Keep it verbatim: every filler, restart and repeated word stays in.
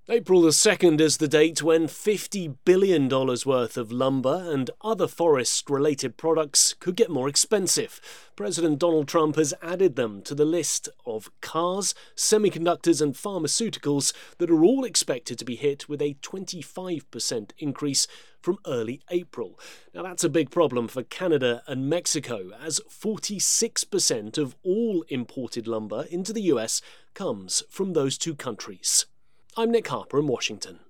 April the second is the date when fifty billion dollars worth of lumber and other forest-related products could get more expensive. President Donald Trump has added them to the list of cars, semiconductors and pharmaceuticals that are all expected to be hit with a twenty-five percent increase from early April. Now that's a big problem for Canada and Mexico, as forty-six percent of all imported lumber into the U S comes from those two countries. I'm Nick Harper in Washington.